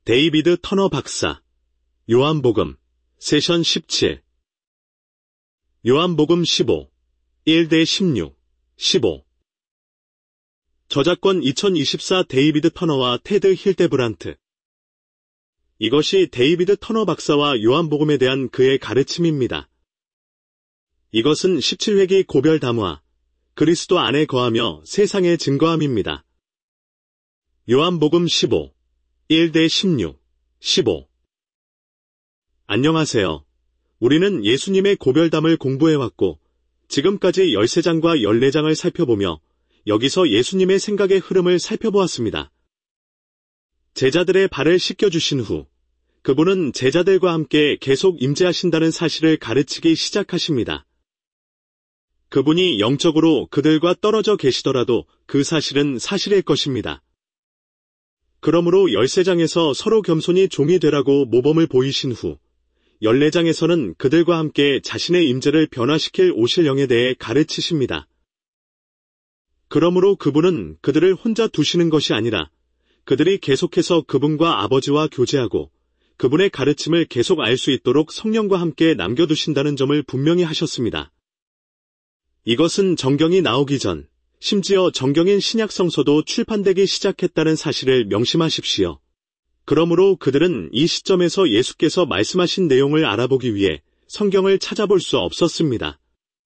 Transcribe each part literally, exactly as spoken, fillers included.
데이비드 터너 박사, 요한복음, 세션 십칠. 요한복음 십오, 일 대 십육, 십오. 저작권 이천이십사 데이비드 터너와 테드 힐데브란트. 이것이 데이비드 터너 박사와 요한복음에 대한 그의 가르침입니다. 이것은 십칠 회기 고별 담화, 그리스도 안에 거하며 세상에 증거함입니다. 요한복음 십오, 일 대 십육, 십오. 안녕하세요. 우리는 예수님의 고별담을 공부해왔고 지금까지 열세 장과 열네 장을 살펴보며 여기서 예수님의 생각의 흐름을 살펴보았습니다. 제자들의 발을 씻겨주신 후 그분은 제자들과 함께 계속 임재하신다는 사실을 가르치기 시작하십니다. 그분이 영적으로 그들과 떨어져 계시더라도 그 사실은 사실일 것입니다. 그러므로 열세 장에서 서로 겸손히 종이 되라고 모범을 보이신 후 열네 장에서는 그들과 함께 자신의 임재를 변화시킬 오실 영에 대해 가르치십니다. 그러므로 그분은 그들을 혼자 두시는 것이 아니라 그들이 계속해서 그분과 아버지와 교제하고 그분의 가르침을 계속 알 수 있도록 성령과 함께 남겨두신다는 점을 분명히 하셨습니다. 이것은 정경이 나오기 전, 심지어 정경인 신약성서도 출판되기 시작했다는 사실을 명심하십시오. 그러므로 그들은 이 시점에서 예수께서 말씀하신 내용을 알아보기 위해 성경을 찾아볼 수 없었습니다.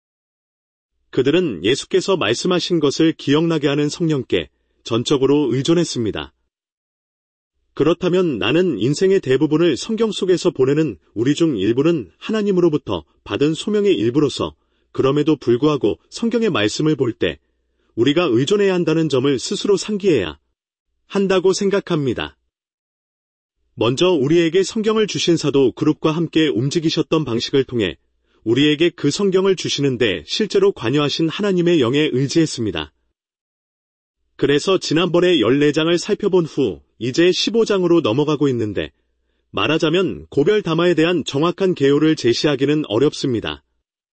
그들은 예수께서 말씀하신 것을 기억나게 하는 성령께 전적으로 의존했습니다. 그렇다면 나는 인생의 대부분을 성경 속에서 보내는 우리 중 일부는 하나님으로부터 받은 소명의 일부로서 그럼에도 불구하고 성경의 말씀을 볼 때 우리가 의존해야 한다는 점을 스스로 상기해야 한다고 생각합니다. 먼저 우리에게 성경을 주신 사도 그룹과 함께 움직이셨던 방식을 통해 우리에게 그 성경을 주시는데 실제로 관여하신 하나님의 영에 의지했습니다. 그래서 지난번에 열네 장을 살펴본 후 이제 십오 장으로 넘어가고 있는데 말하자면 고별 담화에 대한 정확한 개요를 제시하기는 어렵습니다.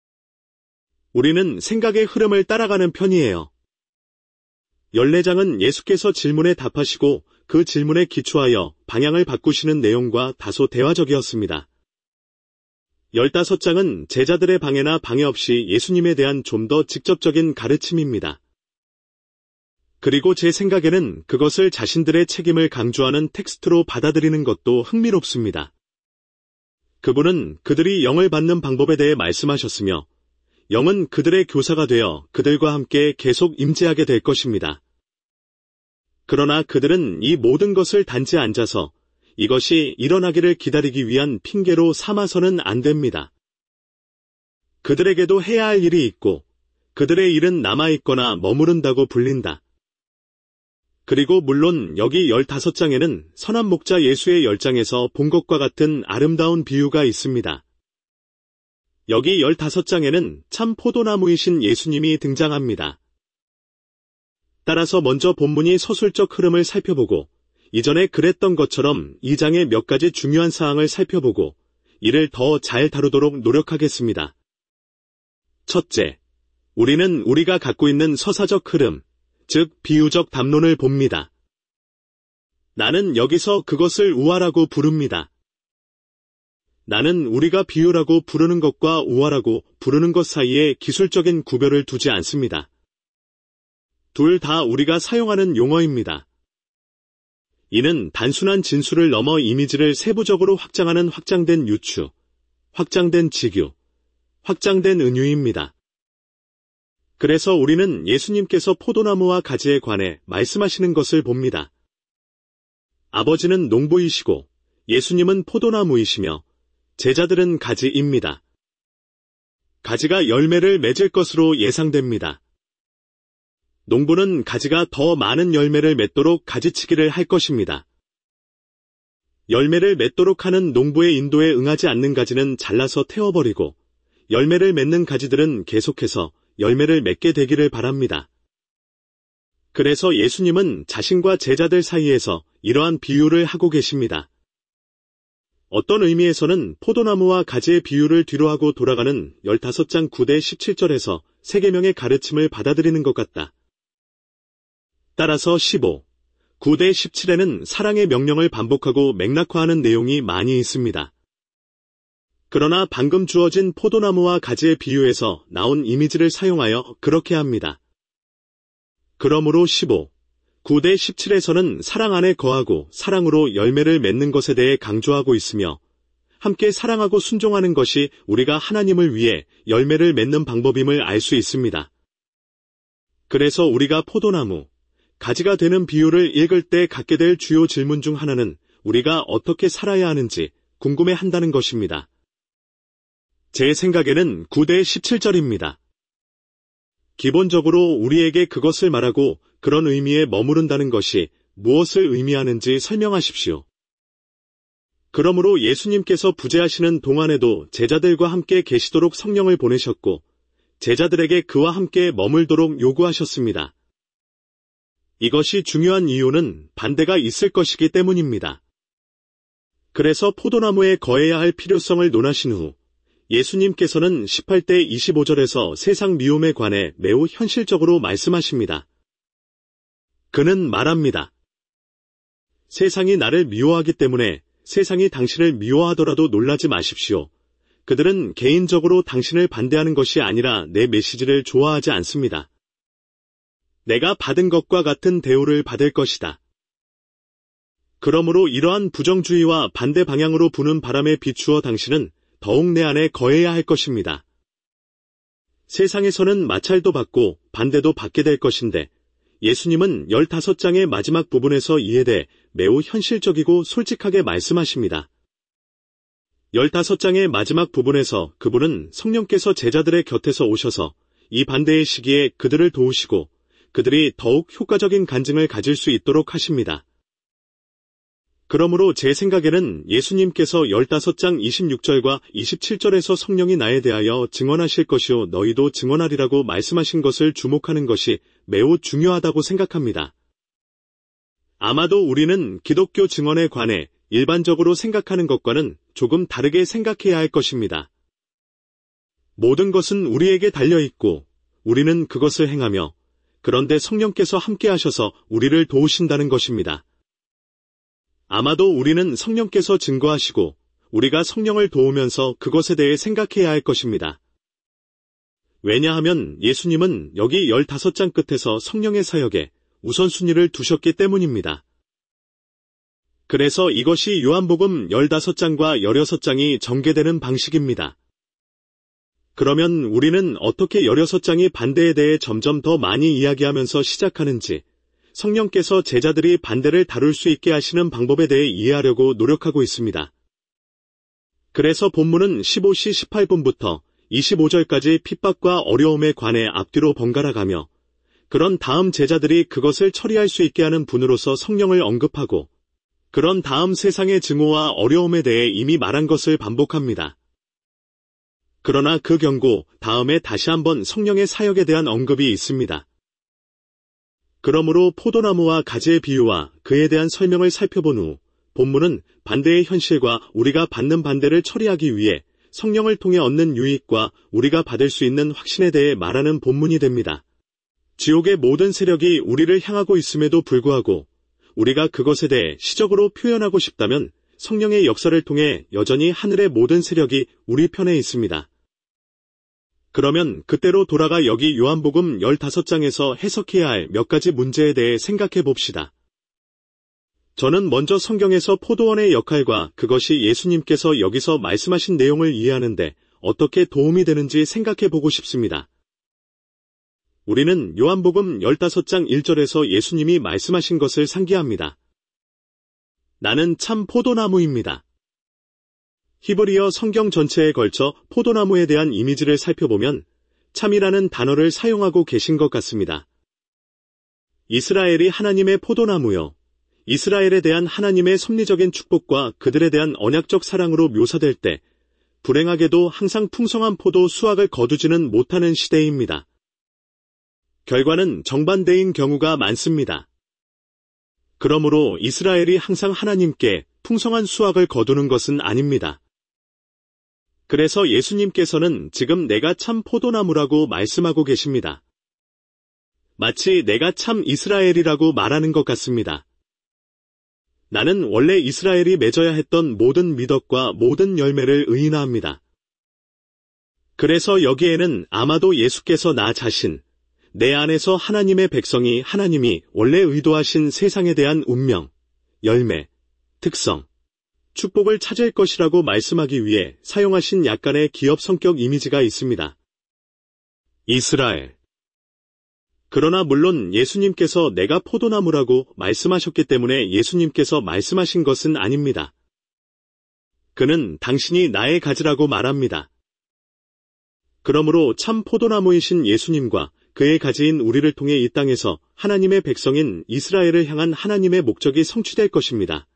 우리는 생각의 흐름을 따라가는 편이에요. 열네 장은 예수께서 질문에 답하시고 그 질문에 기초하여 방향을 바꾸시는 내용과 다소 대화적이었습니다. 열다섯 장은 제자들의 방해나 방해 없이 예수님에 대한 좀 더 직접적인 가르침입니다. 그리고 제 생각에는 그것을 자신들의 책임을 강조하는 텍스트로 받아들이는 것도 흥미롭습니다. 그분은 그들이 영을 받는 방법에 대해 말씀하셨으며 영은 그들의 교사가 되어 그들과 함께 계속 임재하게 될 것입니다. 그러나 그들은 이 모든 것을 단지 앉아서 이것이 일어나기를 기다리기 위한 핑계로 삼아서는 안 됩니다. 그들에게도 해야 할 일이 있고 그들의 일은 남아있거나 머무른다고 불린다. 그리고 물론 여기 열다섯 장에는 선한 목자 예수의 열 장에서 본 것과 같은 아름다운 비유가 있습니다. 여기 열다섯 장에는 참 포도나무이신 예수님이 등장합니다. 따라서 먼저 본문이 서술적 흐름을 살펴보고 이전에 그랬던 것처럼 이 장의 몇 가지 중요한 사항을 살펴보고 이를 더 잘 다루도록 노력하겠습니다. 첫째, 우리는 우리가 갖고 있는 서사적 흐름, 즉 비유적 담론을 봅니다. 나는 여기서 그것을 우화라고 부릅니다. 나는 우리가 비유라고 부르는 것과 우화라고 부르는 것 사이에 기술적인 구별을 두지 않습니다. 둘 다 우리가 사용하는 용어입니다. 이는 단순한 진술을 넘어 이미지를 세부적으로 확장하는 확장된 유추, 확장된 직유, 확장된 은유입니다. 그래서 우리는 예수님께서 포도나무와 가지에 관해 말씀하시는 것을 봅니다. 아버지는 농부이시고 예수님은 포도나무이시며 제자들은 가지입니다. 가지가 열매를 맺을 것으로 예상됩니다. 농부는 가지가 더 많은 열매를 맺도록 가지치기를 할 것입니다. 열매를 맺도록 하는 농부의 인도에 응하지 않는 가지는 잘라서 태워버리고 열매를 맺는 가지들은 계속해서 열매를 맺게 되기를 바랍니다. 그래서 예수님은 자신과 제자들 사이에서 이러한 비유를 하고 계십니다. 어떤 의미에서는 포도나무와 가지의 비유를 뒤로하고 돌아가는 열다섯 장 구 대 십칠 절에서 세계명의 가르침을 받아들이는 것 같다. 따라서 십오. 구 대 십칠에는 사랑의 명령을 반복하고 맥락화하는 내용이 많이 있습니다. 그러나 방금 주어진 포도나무와 가지의 비유에서 나온 이미지를 사용하여 그렇게 합니다. 그러므로 십오, 구 대 십칠에서는 사랑 안에 거하고 사랑으로 열매를 맺는 것에 대해 강조하고 있으며 함께 사랑하고 순종하는 것이 우리가 하나님을 위해 열매를 맺는 방법임을 알 수 있습니다. 그래서 우리가 포도나무, 가지가 되는 비유를 읽을 때 갖게 될 주요 질문 중 하나는 우리가 어떻게 살아야 하는지 궁금해한다는 것입니다. 제 생각에는 구 대 십칠 절입니다. 기본적으로 우리에게 그것을 말하고 그런 의미에 머무른다는 것이 무엇을 의미하는지 설명하십시오. 그러므로 예수님께서 부재하시는 동안에도 제자들과 함께 계시도록 성령을 보내셨고 제자들에게 그와 함께 머물도록 요구하셨습니다. 이것이 중요한 이유는 반대가 있을 것이기 때문입니다. 그래서 포도나무에 거해야 할 필요성을 논하신 후 예수님께서는 십팔 대 이십오 절에서 세상 미움에 관해 매우 현실적으로 말씀하십니다. 그는 말합니다. 세상이 나를 미워하기 때문에 세상이 당신을 미워하더라도 놀라지 마십시오. 그들은 개인적으로 당신을 반대하는 것이 아니라 내 메시지를 좋아하지 않습니다. 내가 받은 것과 같은 대우를 받을 것이다. 그러므로 이러한 부정주의와 반대 방향으로 부는 바람에 비추어 당신은 더욱 내 안에 거해야 할 것입니다. 세상에서는 마찰도 받고 반대도 받게 될 것인데 예수님은 열다섯 장의 마지막 부분에서 이에 대해 매우 현실적이고 솔직하게 말씀하십니다. 열다섯 장의 마지막 부분에서 그분은 성령께서 제자들의 곁에서 오셔서 이 반대의 시기에 그들을 도우시고 그들이 더욱 효과적인 간증을 가질 수 있도록 하십니다. 그러므로 제 생각에는 예수님께서 열다섯 장 이십육 절과 이십칠 절에서 성령이 나에 대하여 증언하실 것이요 너희도 증언하리라고 말씀하신 것을 주목하는 것이 매우 중요하다고 생각합니다. 아마도 우리는 기독교 증언에 관해 일반적으로 생각하는 것과는 조금 다르게 생각해야 할 것입니다. 모든 것은 우리에게 달려있고 우리는 그것을 행하며 그런데 성령께서 함께 하셔서 우리를 도우신다는 것입니다. 아마도 우리는 성령께서 증거하시고 우리가 성령을 도우면서 그것에 대해 생각해야 할 것입니다. 왜냐하면 예수님은 여기 열다섯 장 끝에서 성령의 사역에 우선순위를 두셨기 때문입니다. 그래서 이것이 요한복음 열다섯 장과 열여섯 장이 전개되는 방식입니다. 그러면 우리는 어떻게 열여섯 장이 반대에 대해 점점 더 많이 이야기하면서 시작하는지 성령께서 제자들이 반대를 다룰 수 있게 하시는 방법에 대해 이해하려고 노력하고 있습니다. 그래서 본문은 십오 시 십팔 분부터 이십오 절까지 핍박과 어려움에 관해 앞뒤로 번갈아 가며 그런 다음 제자들이 그것을 처리할 수 있게 하는 분으로서 성령을 언급하고 그런 다음 세상의 증오와 어려움에 대해 이미 말한 것을 반복합니다. 그러나 그 경고 다음에 다시 한번 성령의 사역에 대한 언급이 있습니다. 그러므로 포도나무와 가지의 비유와 그에 대한 설명을 살펴본 후 본문은 반대의 현실과 우리가 받는 반대를 처리하기 위해 성령을 통해 얻는 유익과 우리가 받을 수 있는 확신에 대해 말하는 본문이 됩니다. 지옥의 모든 세력이 우리를 향하고 있음에도 불구하고 우리가 그것에 대해 시적으로 표현하고 싶다면 성령의 역사를 통해 여전히 하늘의 모든 세력이 우리 편에 있습니다. 그러면 그때로 돌아가 여기 요한복음 열다섯 장에서 해석해야 할 몇 가지 문제에 대해 생각해 봅시다. 저는 먼저 성경에서 포도원의 역할과 그것이 예수님께서 여기서 말씀하신 내용을 이해하는데 어떻게 도움이 되는지 생각해 보고 싶습니다. 우리는 요한복음 열다섯 장 일 절에서 예수님이 말씀하신 것을 상기합니다. 나는 참 포도나무입니다. 히브리어 성경 전체에 걸쳐 포도나무에 대한 이미지를 살펴보면 참이라는 단어를 사용하고 계신 것 같습니다. 이스라엘이 하나님의 포도나무요. 이스라엘에 대한 하나님의 섭리적인 축복과 그들에 대한 언약적 사랑으로 묘사될 때 불행하게도 항상 풍성한 포도 수확을 거두지는 못하는 시대입니다. 결과는 정반대인 경우가 많습니다. 그러므로 이스라엘이 항상 하나님께 풍성한 수확을 거두는 것은 아닙니다. 그래서 예수님께서는 지금 내가 참 포도나무라고 말씀하고 계십니다. 마치 내가 참 이스라엘이라고 말하는 것 같습니다. 나는 원래 이스라엘이 맺어야 했던 모든 미덕과 모든 열매를 의인화합니다. 그래서 여기에는 아마도 예수께서 나 자신, 내 안에서 하나님의 백성이 하나님이 원래 의도하신 세상에 대한 운명, 열매, 특성, 축복을 찾을 것이라고 말씀하기 위해 사용하신 약간의 기업 성격 이미지가 있습니다. 이스라엘. 그러나 물론 예수님께서 내가 포도나무라고 말씀하셨기 때문에 예수님께서 말씀하신 것은 아닙니다. 그는 당신이 나의 가지라고 말합니다. 그러므로 참 포도나무이신 예수님과 그의 가지인 우리를 통해 이 땅에서 하나님의 백성인 이스라엘을 향한 하나님의 목적이 성취될 것입니다.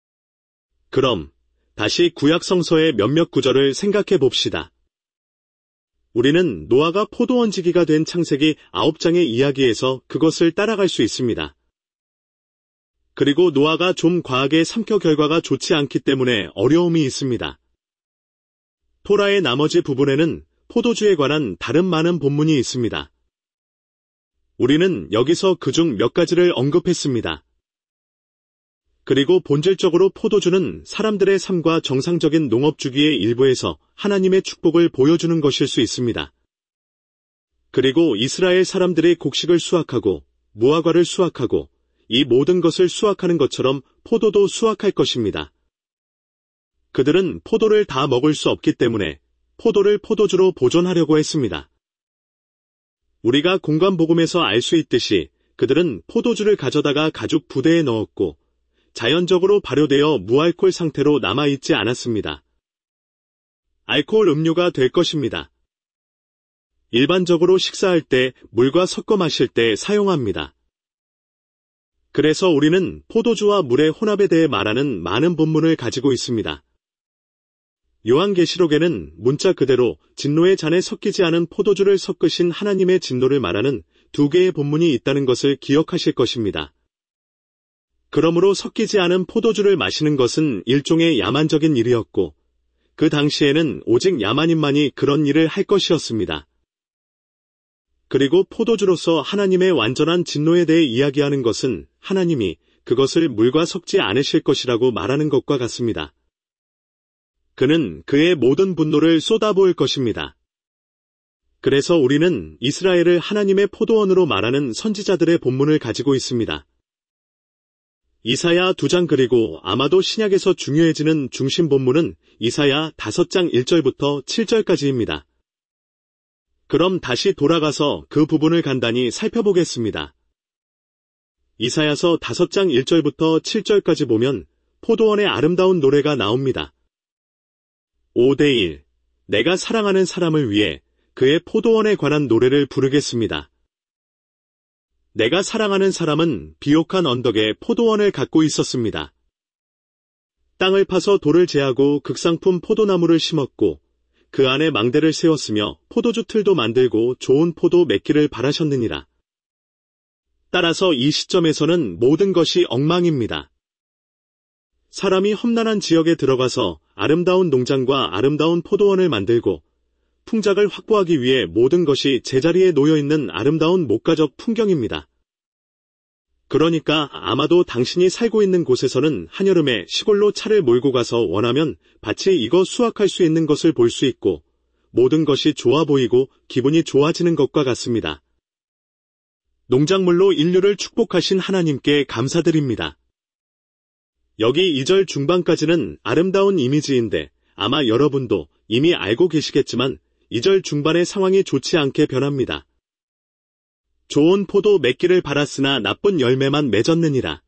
그럼 다시 구약 성서의 몇몇 구절을 생각해 봅시다. 우리는 노아가 포도원지기가 된 창세기 아홉 장의 이야기에서 그것을 따라갈 수 있습니다. 그리고 노아가 좀 과하게 삼켜 결과가 좋지 않기 때문에 어려움이 있습니다. 토라의 나머지 부분에는 포도주에 관한 다른 많은 본문이 있습니다. 우리는 여기서 그중 몇 가지를 언급했습니다. 그리고 본질적으로 포도주는 사람들의 삶과 정상적인 농업주기의 일부에서 하나님의 축복을 보여주는 것일 수 있습니다. 그리고 이스라엘 사람들이 곡식을 수확하고 무화과를 수확하고 이 모든 것을 수확하는 것처럼 포도도 수확할 것입니다. 그들은 포도를 다 먹을 수 없기 때문에 포도를 포도주로 보존하려고 했습니다. 우리가 공관복음에서 알 수 있듯이 그들은 포도주를 가져다가 가죽 부대에 넣었고 자연적으로 발효되어 무알콜 상태로 남아있지 않았습니다. 알코올 음료가 될 것입니다. 일반적으로 식사할 때 물과 섞어 마실 때 사용합니다. 그래서 우리는 포도주와 물의 혼합에 대해 말하는 많은 본문을 가지고 있습니다. 요한계시록에는 문자 그대로 진노의 잔에 섞이지 않은 포도주를 섞으신 하나님의 진노를 말하는 두 개의 본문이 있다는 것을 기억하실 것입니다. 그러므로 섞이지 않은 포도주를 마시는 것은 일종의 야만적인 일이었고 그 당시에는 오직 야만인만이 그런 일을 할 것이었습니다. 그리고 포도주로서 하나님의 완전한 진노에 대해 이야기하는 것은 하나님이 그것을 물과 섞지 않으실 것이라고 말하는 것과 같습니다. 그는 그의 모든 분노를 쏟아부을 것입니다. 그래서 우리는 이스라엘을 하나님의 포도원으로 말하는 선지자들의 본문을 가지고 있습니다. 이사야 두 장 그리고 아마도 신약에서 중요해지는 중심 본문은 이사야 다섯 장 일 절부터 칠 절까지입니다. 그럼 다시 돌아가서 그 부분을 간단히 살펴보겠습니다. 이사야서 다섯 장 일 절부터 칠 절까지 보면 포도원의 아름다운 노래가 나옵니다. 오 대 일. 내가 사랑하는 사람을 위해 그의 포도원에 관한 노래를 부르겠습니다. 내가 사랑하는 사람은 비옥한 언덕에 포도원을 갖고 있었습니다. 땅을 파서 돌을 제하고 극상품 포도나무를 심었고 그 안에 망대를 세웠으며 포도주 틀도 만들고 좋은 포도 맺기를 바라셨느니라. 따라서 이 시점에서는 모든 것이 엉망입니다. 사람이 험난한 지역에 들어가서 아름다운 농장과 아름다운 포도원을 만들고 풍작을 확보하기 위해 모든 것이 제자리에 놓여있는 아름다운 목가적 풍경입니다. 그러니까 아마도 당신이 살고 있는 곳에서는 한여름에 시골로 차를 몰고 가서 원하면 밭에 익어 수확할 수 있는 것을 볼 수 있고 모든 것이 좋아 보이고 기분이 좋아지는 것과 같습니다. 농작물로 인류를 축복하신 하나님께 감사드립니다. 여기 이 절 중반까지는 아름다운 이미지인데 아마 여러분도 이미 알고 계시겠지만 이 절 중반의 상황이 좋지 않게 변합니다. 좋은 포도 맺기를 바랐으나 나쁜 열매만 맺었느니라.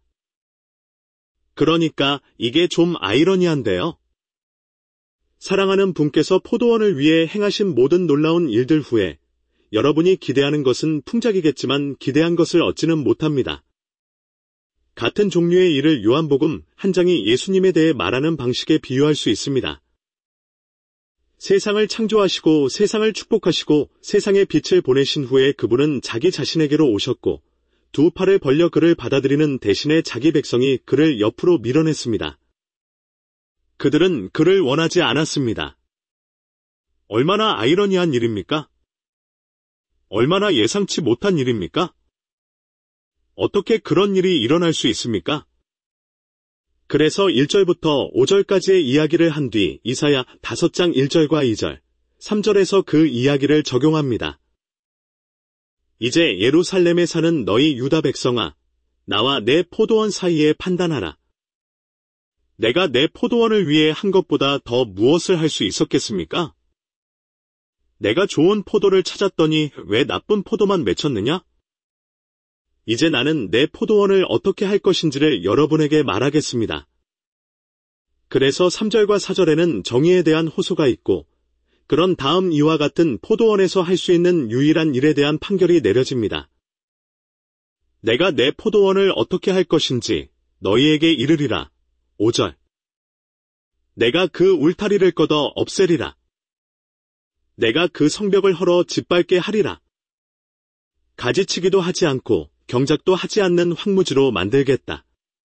그러니까 이게 좀 아이러니한데요. 사랑하는 분께서 포도원을 위해 행하신 모든 놀라운 일들 후에 여러분이 기대하는 것은 풍작이겠지만 기대한 것을 얻지는 못합니다. 같은 종류의 일을 요한복음 한 장이 예수님에 대해 말하는 방식에 비유할 수 있습니다. 세상을 창조하시고 세상을 축복하시고 세상에 빛을 보내신 후에 그분은 자기 자신에게로 오셨고 두 팔을 벌려 그를 받아들이는 대신에 자기 백성이 그를 옆으로 밀어냈습니다. 그들은 그를 원하지 않았습니다. 얼마나 아이러니한 일입니까? 얼마나 예상치 못한 일입니까? 어떻게 그런 일이 일어날 수 있습니까? 그래서 일 절부터 오 절까지의 이야기를 한 뒤 이사야 다섯 장 일 절과 이 절, 삼 절에서 그 이야기를 적용합니다. 이제 예루살렘에 사는 너희 유다 백성아, 나와 내 포도원 사이에 판단하라. 내가 내 포도원을 위해 한 것보다 더 무엇을 할 수 있었겠습니까? 내가 좋은 포도를 찾았더니 왜 나쁜 포도만 맺혔느냐? 이제 나는 내 포도원을 어떻게 할 것인지를 여러분에게 말하겠습니다. 그래서 삼 절과 사 절에는 정의에 대한 호소가 있고, 그런 다음 이와 같은 포도원에서 할 수 있는 유일한 일에 대한 판결이 내려집니다. 내가 내 포도원을 어떻게 할 것인지 너희에게 이르리라. 오 절. 내가 그 울타리를 걷어 없애리라. 내가 그 성벽을 헐어 짓밟게 하리라. 가지치기도 하지 않고 경작도 하지 않는 황무지로 만들겠다.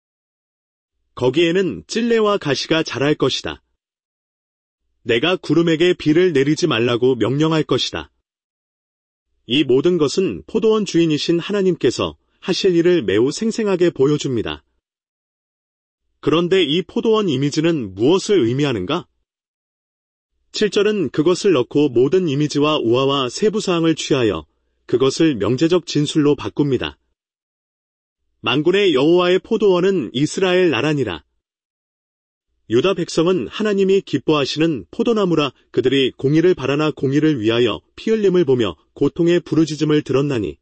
거기에는 찔레와 가시가 자랄 것이다. 내가 구름에게 비를 내리지 말라고 명령할 것이다. 이 모든 것은 포도원 주인이신 하나님께서 하실 일을 매우 생생하게 보여줍니다. 그런데 이 포도원 이미지는 무엇을 의미하는가? 칠 절은 그것을 넣고 모든 이미지와 우화와 세부사항을 취하여 그것을 명제적 진술로 바꿉니다. 만군의 여호와의 포도원은 이스라엘 나라니라. 유다 백성은 하나님이 기뻐하시는 포도나무라. 그들이 공의를 바라나 공의를 위하여 피 흘림을 보며 고통의 부르짖음을 들었나니.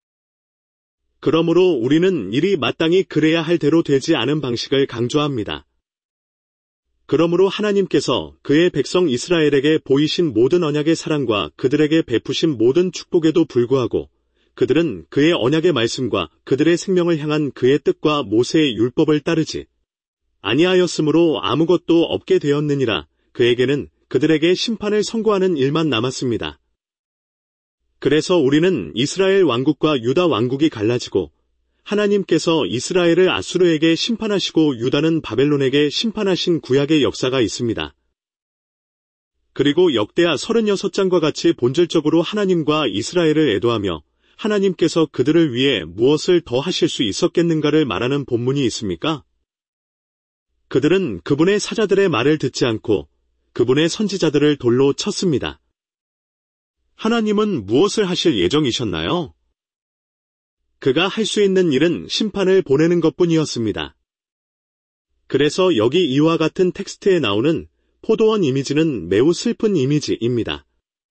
그러므로 우리는 일이 마땅히 그래야 할 대로 되지 않은 방식을 강조합니다. 그러므로 하나님께서 그의 백성 이스라엘에게 보이신 모든 언약의 사랑과 그들에게 베푸신 모든 축복에도 불구하고 그들은 그의 언약의 말씀과 그들의 생명을 향한 그의 뜻과 모세의 율법을 따르지 아니하였으므로 아무것도 없게 되었느니라. 그에게는 그들에게 심판을 선고하는 일만 남았습니다. 그래서 우리는 이스라엘 왕국과 유다 왕국이 갈라지고 하나님께서 이스라엘을 아수르에게 심판하시고 유다는 바벨론에게 심판하신 구약의 역사가 있습니다. 그리고 역대하 서른여섯 장과 같이 본질적으로 하나님과 이스라엘을 애도하며 하나님께서 그들을 위해 무엇을 더 하실 수 있었겠는가를 말하는 본문이 있습니까? 그들은 그분의 사자들의 말을 듣지 않고 그분의 선지자들을 돌로 쳤습니다. 하나님은 무엇을 하실 예정이셨나요? 그가 할 수 있는 일은 심판을 보내는 것뿐이었습니다. 그래서 여기 이와 같은 텍스트에 나오는 포도원 이미지는 매우 슬픈 이미지입니다.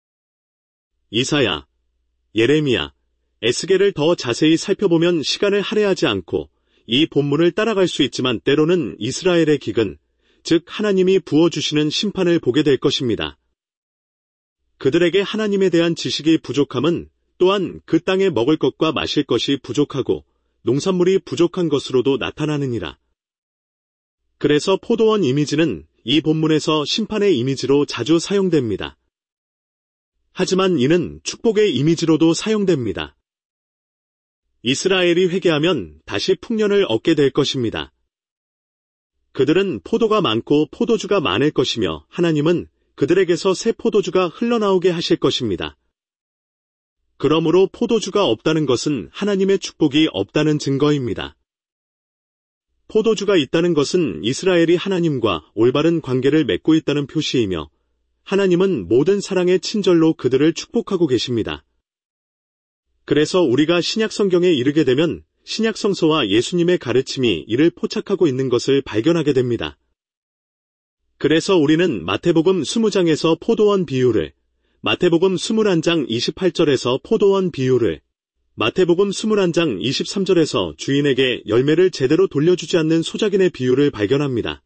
이사야, 예레미야, 에스겔을 더 자세히 살펴보면 시간을 할애하지 않고 이 본문을 따라갈 수 있지만 때로는 이스라엘의 기근, 즉 하나님이 부어주시는 심판을 보게 될 것입니다. 그들에게 하나님에 대한 지식이 부족함은 또한 그 땅에 먹을 것과 마실 것이 부족하고 농산물이 부족한 것으로도 나타나느니라. 그래서 포도원 이미지는 이 본문에서 심판의 이미지로 자주 사용됩니다. 하지만 이는 축복의 이미지로도 사용됩니다. 이스라엘이 회개하면 다시 풍년을 얻게 될 것입니다. 그들은 포도가 많고 포도주가 많을 것이며 하나님은 그들에게서 새 포도주가 흘러나오게 하실 것입니다. 그러므로 포도주가 없다는 것은 하나님의 축복이 없다는 증거입니다. 포도주가 있다는 것은 이스라엘이 하나님과 올바른 관계를 맺고 있다는 표시이며 하나님은 모든 사랑의 친절로 그들을 축복하고 계십니다. 그래서 우리가 신약 성경에 이르게 되면 신약 성서와 예수님의 가르침이 이를 포착하고 있는 것을 발견하게 됩니다. 그래서 우리는 마태복음 이십 장에서 포도원 비유를, 마태복음 이십일 장 이십팔 절에서 포도원 비유를, 마태복음 이십일 장 이십삼 절에서 주인에게 열매를 제대로 돌려주지 않는 소작인의 비유를 발견합니다.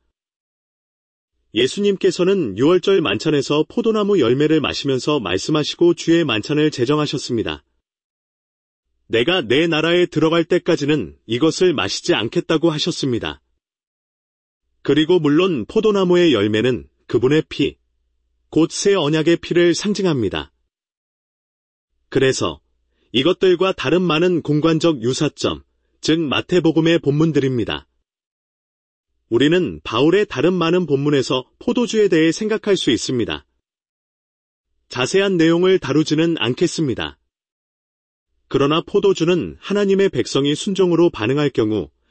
예수님께서는 유월절 만찬에서 포도나무 열매를 마시면서 말씀하시고 주의 만찬을 제정하셨습니다. 내가 내 나라에 들어갈 때까지는 이것을 마시지 않겠다고 하셨습니다. 그리고 물론 포도나무의 열매는 그분의 피, 곧 새 언약의 피를 상징합니다. 그래서 이것들과 다른 많은 공관적 유사점, 즉 마태복음의 본문들입니다. 우리는 바울의 다른 많은 본문에서 포도주에 대해 생각할 수 있습니다. 자세한 내용을 다루지는 않겠습니다. 그러나 포도주는 하나님의 백성이 순종으로 반응할 경우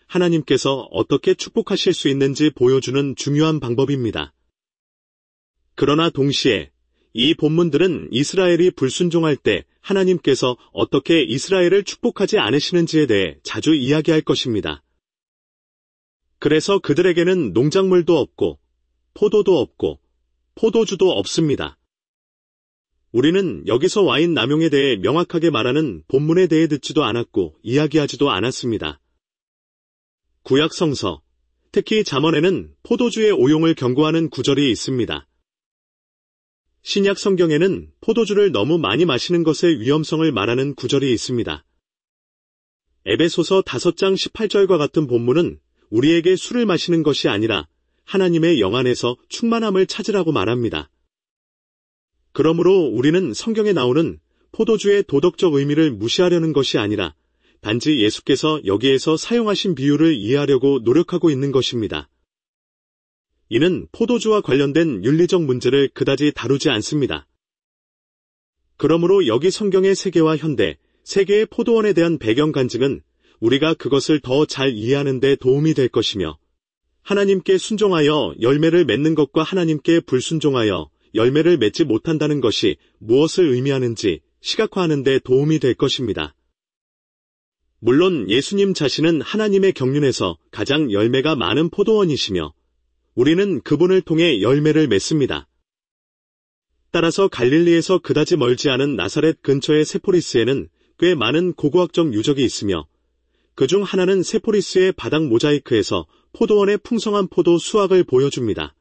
하나님께서 어떻게 축복하실 수 있는지 보여주는 중요한 방법입니다. 그러나 동시에 이 본문들은 이스라엘이 불순종할 때 하나님께서 어떻게 이스라엘을 축복하지 않으시는지에 대해 자주 이야기할 것입니다. 그래서 그들에게는 농작물도 없고 포도도 없고 포도주도 없습니다. 우리는 여기서 와인 남용에 대해 명확하게 말하는 본문에 대해 듣지도 않았고 이야기하지도 않았습니다. 구약 성서, 특히 잠언에는 포도주의 오용을 경고하는 구절이 있습니다. 신약 성경에는 포도주를 너무 많이 마시는 것의 위험성을 말하는 구절이 있습니다. 에베소서 다섯 장 십팔 절과 같은 본문은 우리에게 술을 마시는 것이 아니라 하나님의 영 안에서 충만함을 찾으라고 말합니다. 그러므로 우리는 성경에 나오는 포도주의 도덕적 의미를 무시하려는 것이 아니라 단지 예수께서 여기에서 사용하신 비유를 이해하려고 노력하고 있는 것입니다. 이는 포도주와 관련된 윤리적 문제를 그다지 다루지 않습니다. 그러므로 여기 성경의 세계와 현대, 세계의 포도원에 대한 배경 간증은 우리가 그것을 더 잘 이해하는 데 도움이 될 것이며 하나님께 순종하여 열매를 맺는 것과 하나님께 불순종하여 열매를 맺지 못한다는 것이 무엇을 의미하는지 시각화하는 데 도움이 될 것입니다. 물론 예수님 자신은 하나님의 경륜에서 가장 열매가 많은 포도원이시며 우리는 그분을 통해 열매를 맺습니다. 따라서 갈릴리에서 그다지 멀지 않은 나사렛 근처의 세포리스에는 꽤 많은 고고학적 유적이 있으며 그중 하나는 세포리스의 바닥 모자이크에서 포도원의 풍성한 포도 수확을 보여줍니다.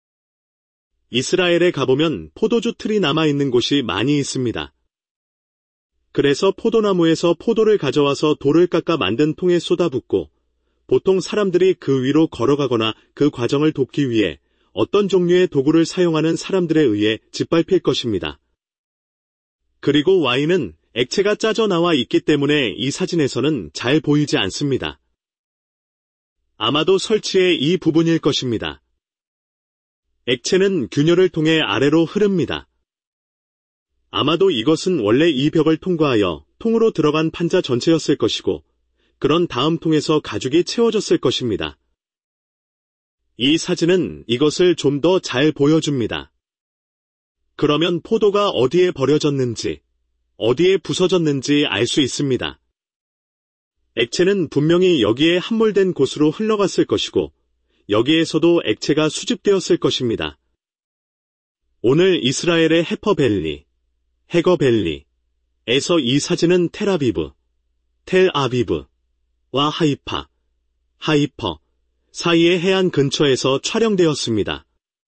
이스라엘에 가보면 포도주 틀이 남아있는 곳이 많이 있습니다. 그래서 포도나무에서 포도를 가져와서 돌을 깎아 만든 통에 쏟아붓고 보통 사람들이 그 위로 걸어가거나 그 과정을 돕기 위해 어떤 종류의 도구를 사용하는 사람들에 의해 짓밟힐 것입니다. 그리고 와인은 액체가 짜져 나와 있기 때문에 이 사진에서는 잘 보이지 않습니다. 아마도 설치의 이 부분일 것입니다. 액체는 균열을 통해 아래로 흐릅니다. 아마도 이것은 원래 이 벽을 통과하여 통으로 들어간 판자 전체였을 것이고 그런 다음 통에서 가죽이 채워졌을 것입니다. 이 사진은 이것을 좀 더 잘 보여줍니다. 그러면 포도가 어디에 버려졌는지, 어디에 부서졌는지 알 수 있습니다. 액체는 분명히 여기에 함몰된 곳으로 흘러갔을 것이고 여기에서도 액체가 수집되었을 것입니다. 오늘 이스라엘의 해퍼밸리, 해거밸리에서 이 사진은 텔아비브, 텔아비브와 하이파, 하이퍼 사이의 해안 근처에서 촬영되었습니다.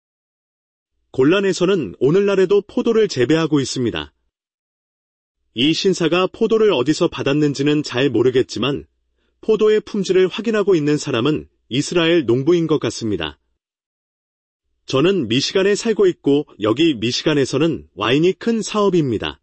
골란에서는 오늘날에도 포도를 재배하고 있습니다. 이 신사가 포도를 어디서 받았는지는 잘 모르겠지만 포도의 품질을 확인하고 있는 사람은 이스라엘 농부인 것 같습니다. 저는 미시간에 살고 있고 여기 미시간에서는 와인이 큰 사업입니다.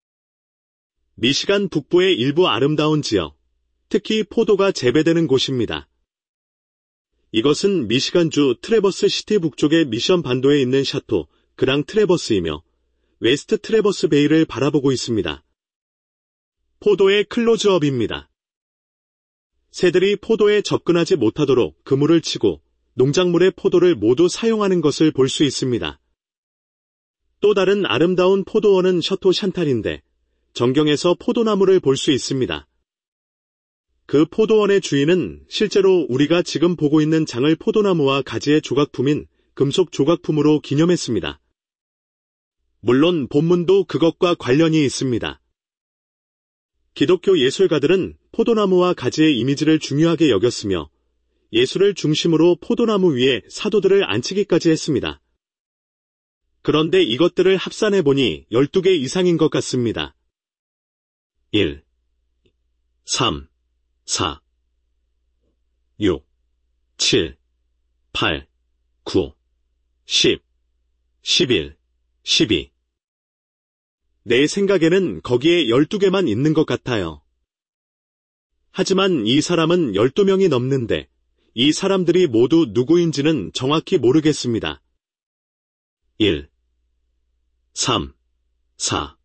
미시간 북부의 일부 아름다운 지역, 특히 포도가 재배되는 곳입니다. 이것은 미시간주 트래버스 시티 북쪽의 미션 반도에 있는 샤토 그랑 트래버스이며 웨스트 트래버스 베이를 바라보고 있습니다. 포도의 클로즈업입니다. 새들이 포도에 접근하지 못하도록 그물을 치고 농작물의 포도를 모두 사용하는 것을 볼 수 있습니다. 또 다른 아름다운 포도원은 셔토 샨탈인데 전경에서 포도나무를 볼 수 있습니다. 그 포도원의 주인은 실제로 우리가 지금 보고 있는 장을 포도나무와 가지의 조각품인 금속 조각품으로 기념했습니다. 물론 본문도 그것과 관련이 있습니다. 기독교 예술가들은 포도나무와 가지의 이미지를 중요하게 여겼으며 예술을 중심으로 포도나무 위에 사도들을 앉히기까지 했습니다. 그런데 이것들을 합산해보니 열두 개 이상인 것 같습니다. 일, 삼, 사, 육, 칠, 팔, 구, 십, 십일, 십이. 내 생각에는 거기에 열두 개만 있는 것 같아요. 하지만 이 사람은 열두 명이 넘는데 이 사람들이 모두 누구인지는 정확히 모르겠습니다. 일, 삼, 사,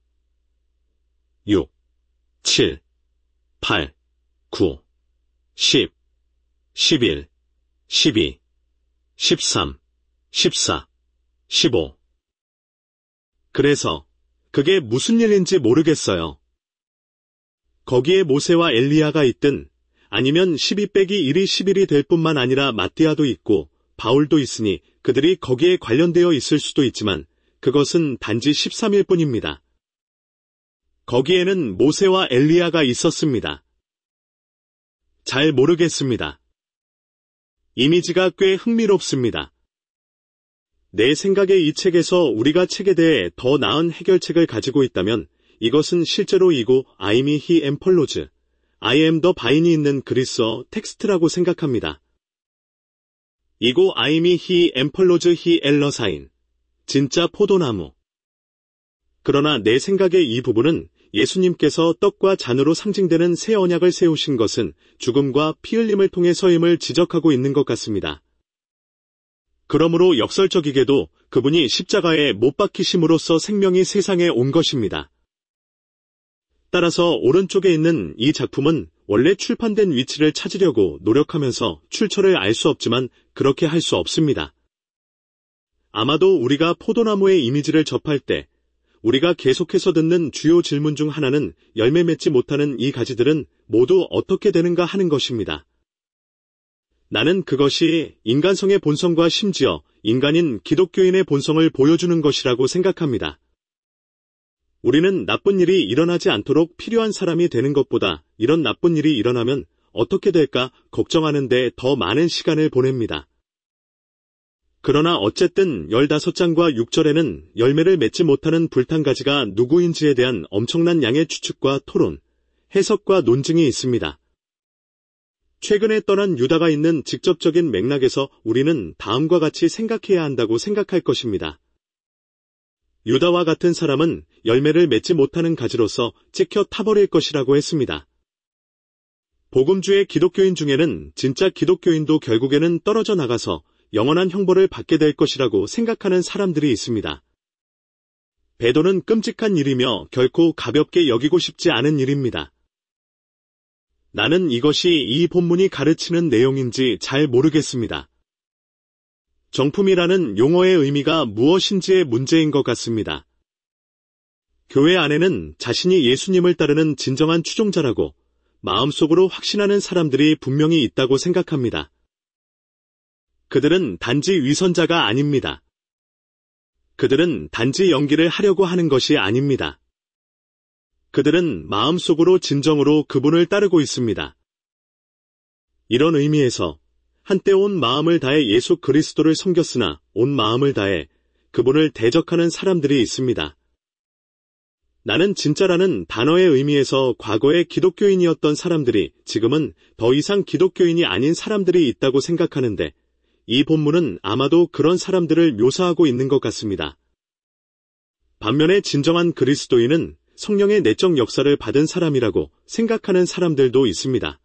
육, 칠, 팔, 구, 십, 십일, 십이, 십삼, 십사, 십오. 그래서 그게 무슨 일인지 모르겠어요. 거기에 모세와 엘리야가 있든 아니면 십이 빼기 일이 십일이 될 뿐만 아니라 마띠아도 있고 바울도 있으니 그들이 거기에 관련되어 있을 수도 있지만 그것은 단지 십삼일 뿐입니다. 거기에는 모세와 엘리야가 있었습니다. 잘 모르겠습니다. 이미지가 꽤 흥미롭습니다. 내 생각에 이 책에서 우리가 책에 대해 더 나은 해결책을 가지고 있다면 이것은 실제로 이고 아이미 히 엠펄로즈, I am the vine이 있는 그리스어 텍스트라고 생각합니다. 이고 아이미 히 엠펄로즈 히 엘러사인, 진짜 포도나무. 그러나 내 생각에 이 부분은 예수님께서 떡과 잔으로 상징되는 새 언약을 세우신 것은 죽음과 피 흘림을 통해서임을 지적하고 있는 것 같습니다. 그러므로 역설적이게도 그분이 십자가에 못 박히심으로써 생명이 세상에 온 것입니다. 따라서 오른쪽에 있는 이 작품은 원래 출판된 위치를 찾으려고 노력하면서 출처를 알 수 없지만 그렇게 할 수 없습니다. 아마도 우리가 포도나무의 이미지를 접할 때 우리가 계속해서 듣는 주요 질문 중 하나는 열매 맺지 못하는 이 가지들은 모두 어떻게 되는가 하는 것입니다. 나는 그것이 인간성의 본성과 심지어 인간인 기독교인의 본성을 보여주는 것이라고 생각합니다. 우리는 나쁜 일이 일어나지 않도록 필요한 사람이 되는 것보다 이런 나쁜 일이 일어나면 어떻게 될까 걱정하는 데 더 많은 시간을 보냅니다. 그러나 어쨌든 열다섯 장과 육 절에는 열매를 맺지 못하는 불탄가지가 누구인지에 대한 엄청난 양의 추측과 토론, 해석과 논증이 있습니다. 최근에 떠난 유다가 있는 직접적인 맥락에서 우리는 다음과 같이 생각해야 한다고 생각할 것입니다. 유다와 같은 사람은 열매를 맺지 못하는 가지로서 찍혀 타버릴 것이라고 했습니다. 복음주의 기독교인 중에는 진짜 기독교인도 결국에는 떨어져 나가서 영원한 형벌을 받게 될 것이라고 생각하는 사람들이 있습니다. 배도는 끔찍한 일이며 결코 가볍게 여기고 싶지 않은 일입니다. 나는 이것이 이 본문이 가르치는 내용인지 잘 모르겠습니다. 정품이라는 용어의 의미가 무엇인지의 문제인 것 같습니다. 교회 안에는 자신이 예수님을 따르는 진정한 추종자라고 마음속으로 확신하는 사람들이 분명히 있다고 생각합니다. 그들은 단지 위선자가 아닙니다. 그들은 단지 연기를 하려고 하는 것이 아닙니다. 그들은 마음속으로 진정으로 그분을 따르고 있습니다. 이런 의미에서 한때 온 마음을 다해 예수 그리스도를 섬겼으나 온 마음을 다해 그분을 대적하는 사람들이 있습니다. 나는 진짜라는 단어의 의미에서 과거에 기독교인이었던 사람들이 지금은 더 이상 기독교인이 아닌 사람들이 있다고 생각하는데 이 본문은 아마도 그런 사람들을 묘사하고 있는 것 같습니다. 반면에 진정한 그리스도인은 성령의 내적 역사를 받은 사람이라고 생각하는 사람들도 있습니다.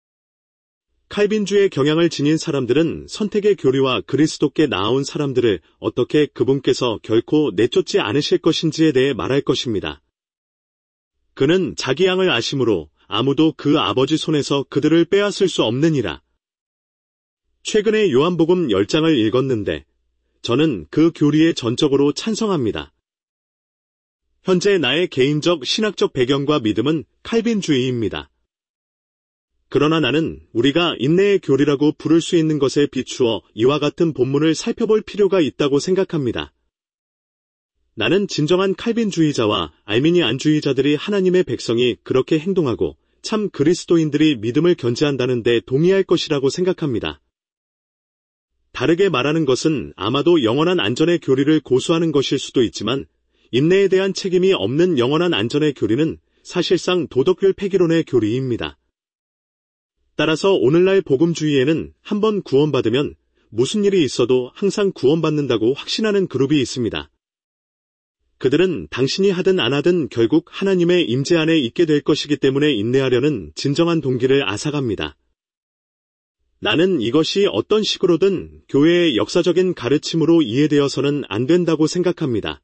칼빈주의 경향을 지닌 사람들은 선택의 교리와 그리스도께 나아온 사람들을 어떻게 그분께서 결코 내쫓지 않으실 것인지에 대해 말할 것입니다. 그는 자기 양을 아심으로 아무도 그 아버지 손에서 그들을 빼앗을 수 없느니라. 최근에 요한복음 열 장을 읽었는데 저는 그 교리에 전적으로 찬성합니다. 현재 나의 개인적 신학적 배경과 믿음은 칼빈주의입니다. 그러나 나는 우리가 인내의 교리라고 부를 수 있는 것에 비추어 이와 같은 본문을 살펴볼 필요가 있다고 생각합니다. 나는 진정한 칼빈주의자와 알미니안주의자들이 하나님의 백성이 그렇게 행동하고 참 그리스도인들이 믿음을 견지한다는 데 동의할 것이라고 생각합니다. 다르게 말하는 것은 아마도 영원한 안전의 교리를 고수하는 것일 수도 있지만 인내에 대한 책임이 없는 영원한 안전의 교리는 사실상 도덕률 폐기론의 교리입니다. 따라서 오늘날 복음주의에는 한번 구원받으면 무슨 일이 있어도 항상 구원받는다고 확신하는 그룹이 있습니다. 그들은 당신이 하든 안 하든 결국 하나님의 임재 안에 있게 될 것이기 때문에 인내하려는 진정한 동기를 앗아갑니다. 나는 이것이 어떤 식으로든 교회의 역사적인 가르침으로 이해되어서는 안 된다고 생각합니다.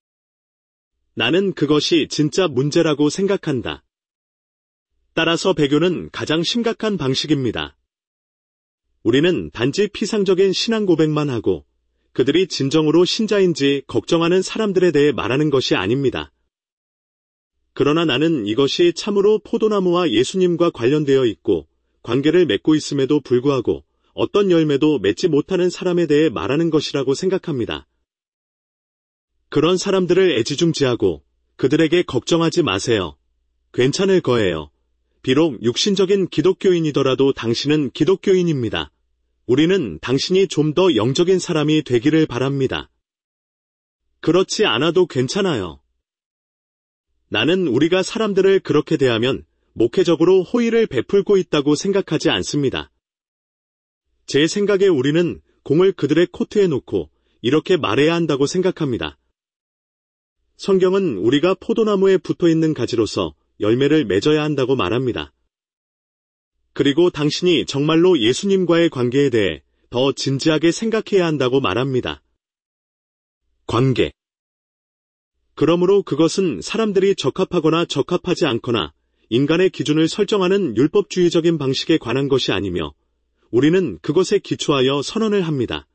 나는 그것이 진짜 문제라고 생각한다. 따라서 배교는 가장 심각한 방식입니다. 우리는 단지 피상적인 신앙 고백만 하고 그들이 진정으로 신자인지 걱정하는 사람들에 대해 말하는 것이 아닙니다. 그러나 나는 이것이 참으로 포도나무와 예수님과 관련되어 있고 관계를 맺고 있음에도 불구하고 어떤 열매도 맺지 못하는 사람에 대해 말하는 것이라고 생각합니다. 그런 사람들을 애지중지하고 그들에게 걱정하지 마세요. 괜찮을 거예요. 비록 육신적인 기독교인이더라도 당신은 기독교인입니다. 우리는 당신이 좀 더 영적인 사람이 되기를 바랍니다. 그렇지 않아도 괜찮아요. 나는 우리가 사람들을 그렇게 대하면 목회적으로 호의를 베풀고 있다고 생각하지 않습니다. 제 생각에 우리는 공을 그들의 코트에 놓고 이렇게 말해야 한다고 생각합니다. 성경은 우리가 포도나무에 붙어있는 가지로서 열매를 맺어야 한다고 말합니다. 그리고 당신이 정말로 예수님과의 관계에 대해 더 진지하게 생각해야 한다고 말합니다. 관계. 그러므로 그것은 사람들이 적합하거나 적합하지 않거나 인간의 기준을 설정하는 율법주의적인 방식에 관한 것이 아니며 우리는 그것에 기초하여 선언을 합니다.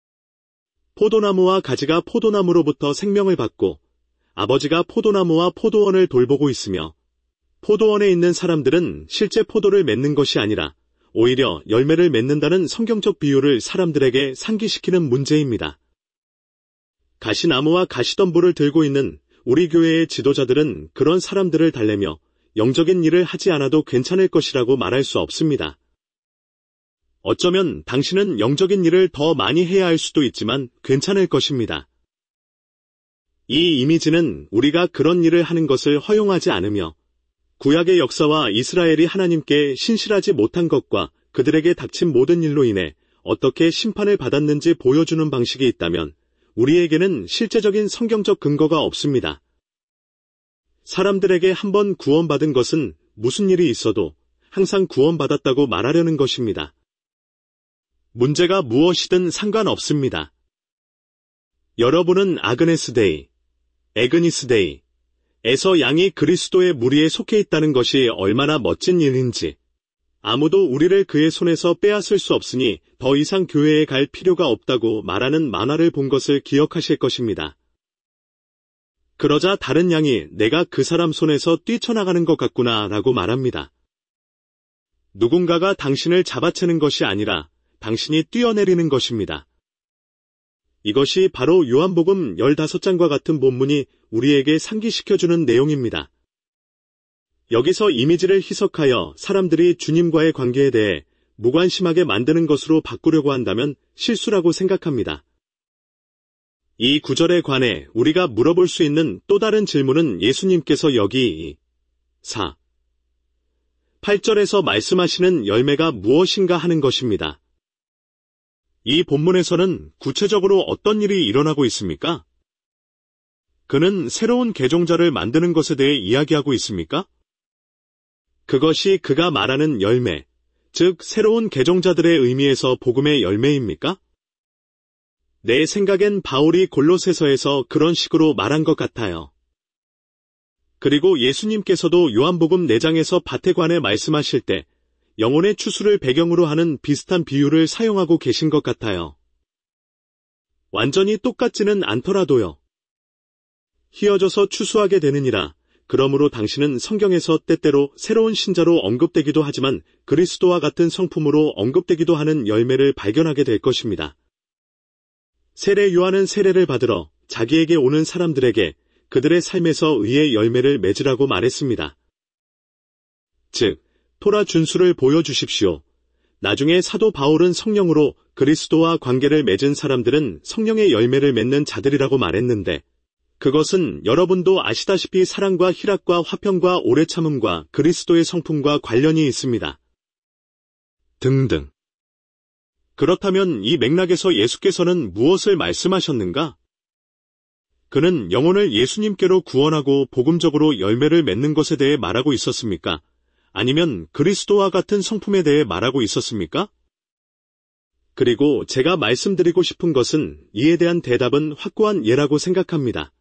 포도나무와 가지가 포도나무로부터 생명을 받고 아버지가 포도나무와 포도원을 돌보고 있으며 포도원에 있는 사람들은 실제 포도를 맺는 것이 아니라 오히려 열매를 맺는다는 성경적 비유를 사람들에게 상기시키는 문제입니다. 가시나무와 가시덤불을 들고 있는 우리 교회의 지도자들은 그런 사람들을 달래며 영적인 일을 하지 않아도 괜찮을 것이라고 말할 수 없습니다. 어쩌면 당신은 영적인 일을 더 많이 해야 할 수도 있지만 괜찮을 것입니다. 이 이미지는 우리가 그런 일을 하는 것을 허용하지 않으며 구약의 역사와 이스라엘이 하나님께 신실하지 못한 것과 그들에게 닥친 모든 일로 인해 어떻게 심판을 받았는지 보여주는 방식이 있다면 우리에게는 실제적인 성경적 근거가 없습니다. 사람들에게 한번 구원받은 것은 무슨 일이 있어도 항상 구원받았다고 말하려는 것입니다. 문제가 무엇이든 상관없습니다. 여러분은 아그네스 데이, 에그니스 데이, 에서 양이 그리스도의 무리에 속해 있다는 것이 얼마나 멋진 일인지, 아무도 우리를 그의 손에서 빼앗을 수 없으니 더 이상 교회에 갈 필요가 없다고 말하는 만화를 본 것을 기억하실 것입니다. 그러자 다른 양이 내가 그 사람 손에서 뛰쳐나가는 것 같구나 라고 말합니다. 누군가가 당신을 잡아채는 것이 아니라 당신이 뛰어내리는 것입니다. 이것이 바로 요한복음 열다섯 장과 같은 본문이 우리에게 상기시켜주는 내용입니다. 여기서 이미지를 희석하여 사람들이 주님과의 관계에 대해 무관심하게 만드는 것으로 바꾸려고 한다면 실수라고 생각합니다. 이 구절에 관해 우리가 물어볼 수 있는 또 다른 질문은 예수님께서 여기 사, 팔 절에서 말씀하시는 열매가 무엇인가 하는 것입니다. 이 본문에서는 구체적으로 어떤 일이 일어나고 있습니까? 그는 새로운 개종자를 만드는 것에 대해 이야기하고 있습니까? 그것이 그가 말하는 열매, 즉 새로운 개종자들의 의미에서 복음의 열매입니까? 내 생각엔 바울이 골로새서에서 그런 식으로 말한 것 같아요. 그리고 예수님께서도 요한복음 네 장에서 밭에 관해 말씀하실 때 영혼의 추수를 배경으로 하는 비슷한 비유를 사용하고 계신 것 같아요. 완전히 똑같지는 않더라도요. 휘어져서 추수하게 되느니라. 그러므로 당신은 성경에서 때때로 새로운 신자로 언급되기도 하지만 그리스도와 같은 성품으로 언급되기도 하는 열매를 발견하게 될 것입니다. 세례 요한은 세례를 받으러 자기에게 오는 사람들에게 그들의 삶에서 의의 열매를 맺으라고 말했습니다. 즉, 토라 준수를 보여주십시오. 나중에 사도 바울은 성령으로 그리스도와 관계를 맺은 사람들은 성령의 열매를 맺는 자들이라고 말했는데 그것은 여러분도 아시다시피 사랑과 희락과 화평과 오래 참음과 그리스도의 성품과 관련이 있습니다. 등등. 그렇다면 이 맥락에서 예수께서는 무엇을 말씀하셨는가? 그는 영혼을 예수님께로 구원하고 복음적으로 열매를 맺는 것에 대해 말하고 있었습니까? 아니면 그리스도와 같은 성품에 대해 말하고 있었습니까? 그리고 제가 말씀드리고 싶은 것은 이에 대한 대답은 확고한 예라고 생각합니다.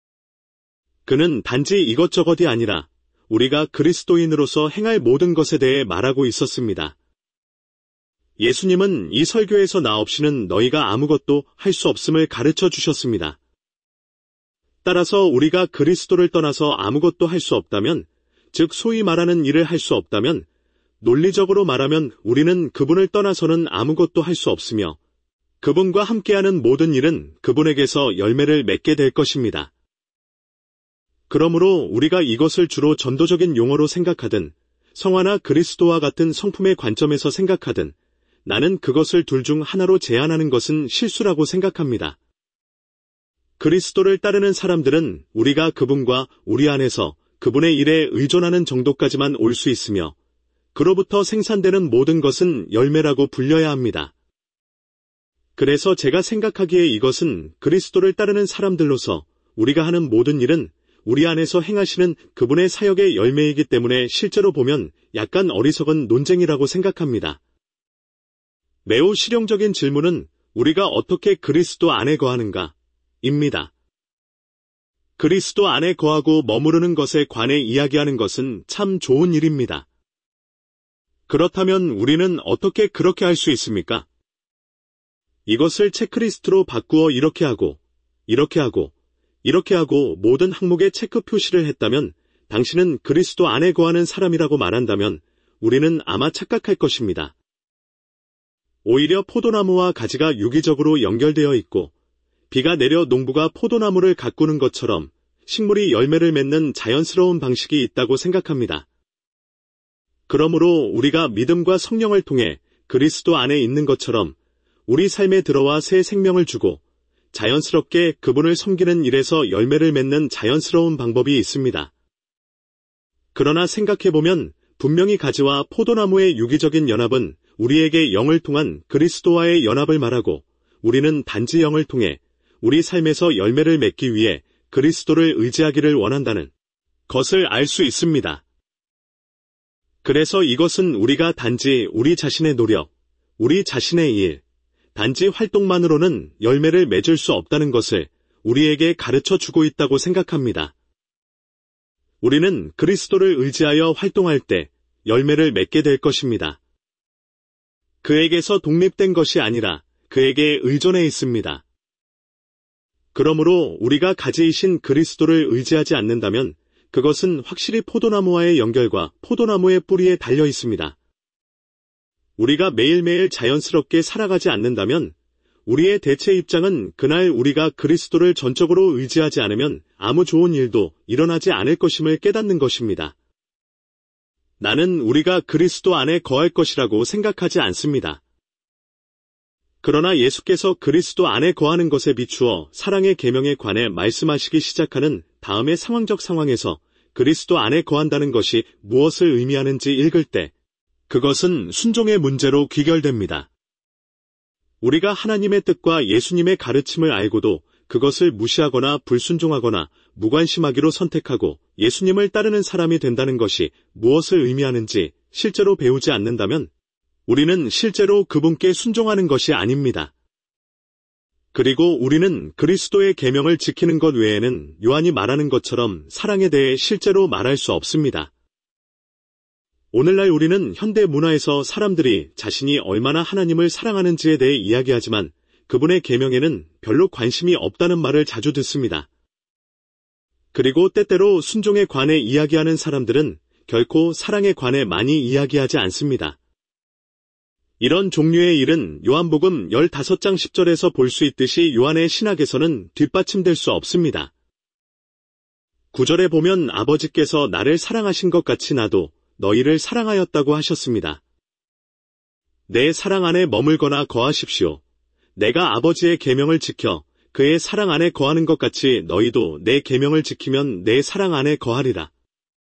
그는 단지 이것저것이 아니라 우리가 그리스도인으로서 행할 모든 것에 대해 말하고 있었습니다. 예수님은 이 설교에서 나 없이는 너희가 아무것도 할 수 없음을 가르쳐 주셨습니다. 따라서 우리가 그리스도를 떠나서 아무것도 할 수 없다면, 즉 소위 말하는 일을 할 수 없다면, 논리적으로 말하면 우리는 그분을 떠나서는 아무것도 할 수 없으며, 그분과 함께하는 모든 일은 그분에게서 열매를 맺게 될 것입니다. 그러므로 우리가 이것을 주로 전도적인 용어로 생각하든, 성화나 그리스도와 같은 성품의 관점에서 생각하든, 나는 그것을 둘 중 하나로 제한하는 것은 실수라고 생각합니다. 그리스도를 따르는 사람들은 우리가 그분과 우리 안에서 그분의 일에 의존하는 정도까지만 올 수 있으며, 그로부터 생산되는 모든 것은 열매라고 불려야 합니다. 그래서 제가 생각하기에 이것은 그리스도를 따르는 사람들로서 우리가 하는 모든 일은 우리 안에서 행하시는 그분의 사역의 열매이기 때문에 실제로 보면 약간 어리석은 논쟁이라고 생각합니다. 매우 실용적인 질문은 우리가 어떻게 그리스도 안에 거하는가? 입니다. 그리스도 안에 거하고 머무르는 것에 관해 이야기하는 것은 참 좋은 일입니다. 그렇다면 우리는 어떻게 그렇게 할 수 있습니까? 이것을 체크리스트로 바꾸어 이렇게 하고, 이렇게 하고, 이렇게 하고 모든 항목에 체크 표시를 했다면, 당신은 그리스도 안에 거하는 사람이라고 말한다면 우리는 아마 착각할 것입니다. 오히려 포도나무와 가지가 유기적으로 연결되어 있고, 비가 내려 농부가 포도나무를 가꾸는 것처럼 식물이 열매를 맺는 자연스러운 방식이 있다고 생각합니다. 그러므로 우리가 믿음과 성령을 통해 그리스도 안에 있는 것처럼 우리 삶에 들어와 새 생명을 주고 자연스럽게 그분을 섬기는 일에서 열매를 맺는 자연스러운 방법이 있습니다. 그러나 생각해보면 분명히 가지와 포도나무의 유기적인 연합은 우리에게 영을 통한 그리스도와의 연합을 말하고, 우리는 단지 영을 통해 우리 삶에서 열매를 맺기 위해 그리스도를 의지하기를 원한다는 것을 알 수 있습니다. 그래서 이것은 우리가 단지 우리 자신의 노력, 우리 자신의 일, 단지 활동만으로는 열매를 맺을 수 없다는 것을 우리에게 가르쳐 주고 있다고 생각합니다. 우리는 그리스도를 의지하여 활동할 때 열매를 맺게 될 것입니다. 그에게서 독립된 것이 아니라 그에게 의존해 있습니다. 그러므로 우리가 가지이신 그리스도를 의지하지 않는다면 그것은 확실히 포도나무와의 연결과 포도나무의 뿌리에 달려 있습니다. 우리가 매일매일 자연스럽게 살아가지 않는다면 우리의 대체 입장은 그날 우리가 그리스도를 전적으로 의지하지 않으면 아무 좋은 일도 일어나지 않을 것임을 깨닫는 것입니다. 나는 우리가 그리스도 안에 거할 것이라고 생각하지 않습니다. 그러나 예수께서 그리스도 안에 거하는 것에 비추어 사랑의 계명에 관해 말씀하시기 시작하는 다음의 상황적 상황에서 그리스도 안에 거한다는 것이 무엇을 의미하는지 읽을 때 그것은 순종의 문제로 귀결됩니다. 우리가 하나님의 뜻과 예수님의 가르침을 알고도 그것을 무시하거나 불순종하거나 무관심하기로 선택하고 예수님을 따르는 사람이 된다는 것이 무엇을 의미하는지 실제로 배우지 않는다면 우리는 실제로 그분께 순종하는 것이 아닙니다. 그리고 우리는 그리스도의 계명을 지키는 것 외에는 요한이 말하는 것처럼 사랑에 대해 실제로 말할 수 없습니다. 오늘날 우리는 현대 문화에서 사람들이 자신이 얼마나 하나님을 사랑하는지에 대해 이야기하지만 그분의 계명에는 별로 관심이 없다는 말을 자주 듣습니다. 그리고 때때로 순종에 관해 이야기하는 사람들은 결코 사랑에 관해 많이 이야기하지 않습니다. 이런 종류의 일은 요한복음 십오 장 십 절에서 볼 수 있듯이 요한의 신학에서는 뒷받침될 수 없습니다. 구 절에 보면 아버지께서 나를 사랑하신 것 같이 나도 너희를 사랑하였다고 하셨습니다. 내 사랑 안에 머물거나 거하십시오. 내가 아버지의 계명을 지켜 그의 사랑 안에 거하는 것 같이 너희도 내 계명을 지키면 내 사랑 안에 거하리라.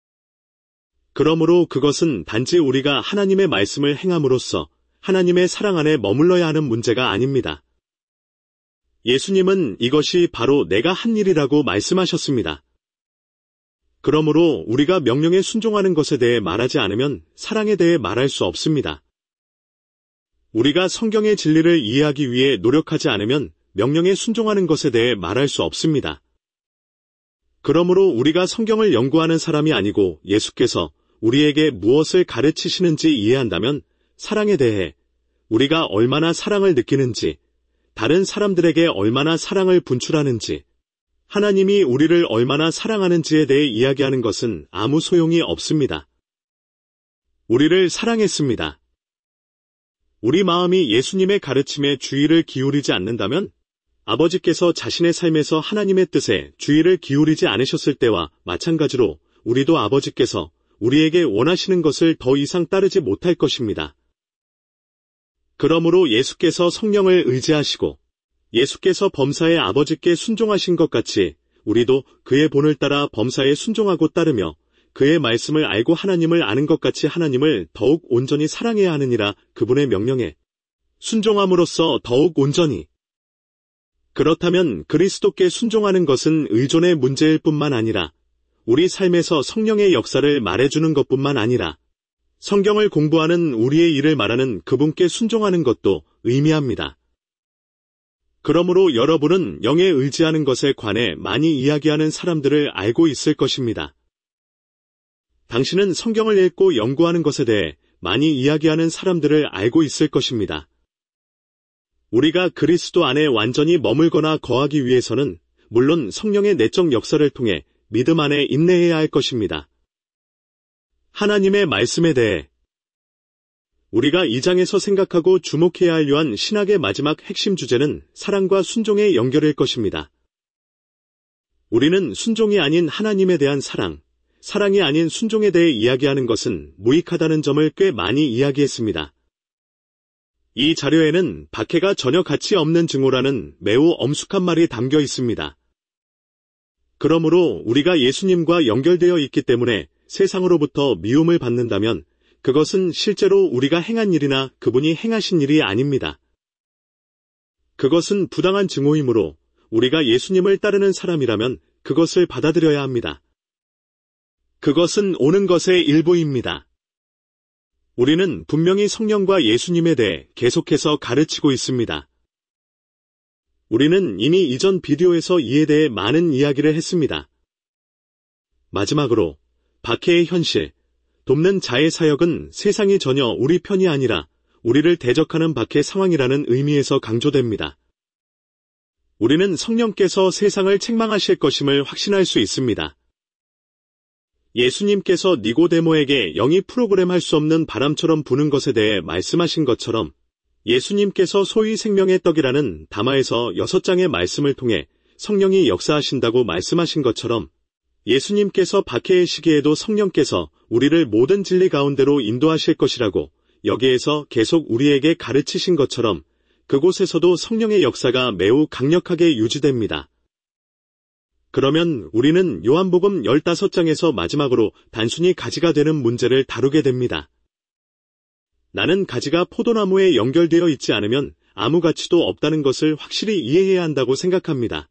그러므로 그것은 단지 우리가 하나님의 말씀을 행함으로써 하나님의 사랑 안에 머물러야 하는 문제가 아닙니다. 예수님은 이것이 바로 내가 한 일이라고 말씀하셨습니다. 그러므로 우리가 명령에 순종하는 것에 대해 말하지 않으면 사랑에 대해 말할 수 없습니다. 우리가 성경의 진리를 이해하기 위해 노력하지 않으면 명령에 순종하는 것에 대해 말할 수 없습니다. 그러므로 우리가 성경을 연구하는 사람이 아니고 예수께서 우리에게 무엇을 가르치시는지 이해한다면 사랑에 대해 우리가 얼마나 사랑을 느끼는지, 다른 사람들에게 얼마나 사랑을 분출하는지, 하나님이 우리를 얼마나 사랑하는지에 대해 이야기하는 것은 아무 소용이 없습니다. 우리를 사랑했습니다. 우리 마음이 예수님의 가르침에 주의를 기울이지 않는다면 아버지께서 자신의 삶에서 하나님의 뜻에 주의를 기울이지 않으셨을 때와 마찬가지로 우리도 아버지께서 우리에게 원하시는 것을 더 이상 따르지 못할 것입니다. 그러므로 예수께서 성령을 의지하시고 예수께서 범사의 아버지께 순종하신 것 같이 우리도 그의 본을 따라 범사에 순종하고 따르며 그의 말씀을 알고 하나님을 아는 것 같이 하나님을 더욱 온전히 사랑해야 하느니라. 그분의 명령에 순종함으로써 더욱 온전히. 그렇다면 그리스도께 순종하는 것은 의존의 문제일 뿐만 아니라 우리 삶에서 성령의 역사를 말해주는 것뿐만 아니라 성경을 공부하는 우리의 일을 말하는 그분께 순종하는 것도 의미합니다. 그러므로 여러분은 영에 의지하는 것에 관해 많이 이야기하는 사람들을 알고 있을 것입니다. 당신은 성경을 읽고 연구하는 것에 대해 많이 이야기하는 사람들을 알고 있을 것입니다. 우리가 그리스도 안에 완전히 머물거나 거하기 위해서는 물론 성령의 내적 역사를 통해 믿음 안에 인내해야 할 것입니다. 하나님의 말씀에 대해 우리가 이 장에서 생각하고 주목해야 할 요한 신학의 마지막 핵심 주제는 사랑과 순종의 연결일 것입니다. 우리는 순종이 아닌 하나님에 대한 사랑, 사랑이 아닌 순종에 대해 이야기하는 것은 무익하다는 점을 꽤 많이 이야기했습니다. 이 자료에는 박해가 전혀 가치 없는 증오라는 매우 엄숙한 말이 담겨 있습니다. 그러므로 우리가 예수님과 연결되어 있기 때문에 세상으로부터 미움을 받는다면 그것은 실제로 우리가 행한 일이나 그분이 행하신 일이 아닙니다. 그것은 부당한 증오이므로 우리가 예수님을 따르는 사람이라면 그것을 받아들여야 합니다. 그것은 오는 것의 일부입니다. 우리는 분명히 성령과 예수님에 대해 계속해서 가르치고 있습니다. 우리는 이미 이전 비디오에서 이에 대해 많은 이야기를 했습니다. 마지막으로 박해의 현실, 돕는 자의 사역은 세상이 전혀 우리 편이 아니라 우리를 대적하는 박해 상황이라는 의미에서 강조됩니다. 우리는 성령께서 세상을 책망하실 것임을 확신할 수 있습니다. 예수님께서 니고데모에게 영이 프로그램할 수 없는 바람처럼 부는 것에 대해 말씀하신 것처럼 예수님께서 소위 생명의 떡이라는 다마에서 여섯 장의 말씀을 통해 성령이 역사하신다고 말씀하신 것처럼 예수님께서 박해의 시기에도 성령께서 우리를 모든 진리 가운데로 인도하실 것이라고 여기에서 계속 우리에게 가르치신 것처럼 그곳에서도 성령의 역사가 매우 강력하게 유지됩니다. 그러면 우리는 요한복음 열다섯 장에서 마지막으로 단순히 가지가 되는 문제를 다루게 됩니다. 나는 가지가 포도나무에 연결되어 있지 않으면 아무 가치도 없다는 것을 확실히 이해해야 한다고 생각합니다.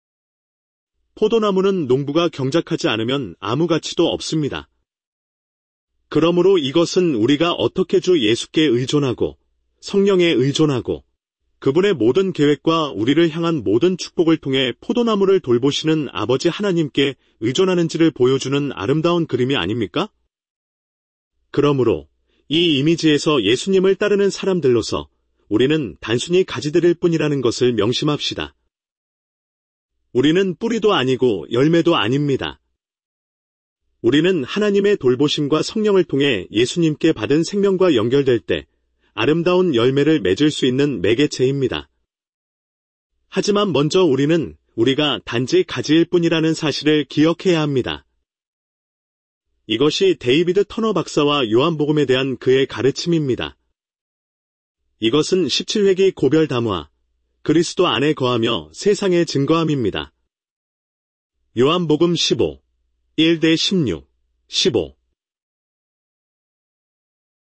포도나무는 농부가 경작하지 않으면 아무 가치도 없습니다. 그러므로 이것은 우리가 어떻게 주 예수께 의존하고 성령에 의존하고 그분의 모든 계획과 우리를 향한 모든 축복을 통해 포도나무를 돌보시는 아버지 하나님께 의존하는지를 보여주는 아름다운 그림이 아닙니까? 그러므로 이 이미지에서 예수님을 따르는 사람들로서 우리는 단순히 가지들일 뿐이라는 것을 명심합시다. 우리는 뿌리도 아니고 열매도 아닙니다. 우리는 하나님의 돌보심과 성령을 통해 예수님께 받은 생명과 연결될 때 아름다운 열매를 맺을 수 있는 매개체입니다. 하지만 먼저 우리는 우리가 단지 가지일 뿐이라는 사실을 기억해야 합니다. 이것이 데이비드 터너 박사와 요한복음에 대한 그의 가르침입니다. 이것은 십칠 회기 고별 담화, 그리스도 안에 거하며 세상에 증거함입니다. 요한복음 십오, 일 대 십육, 십오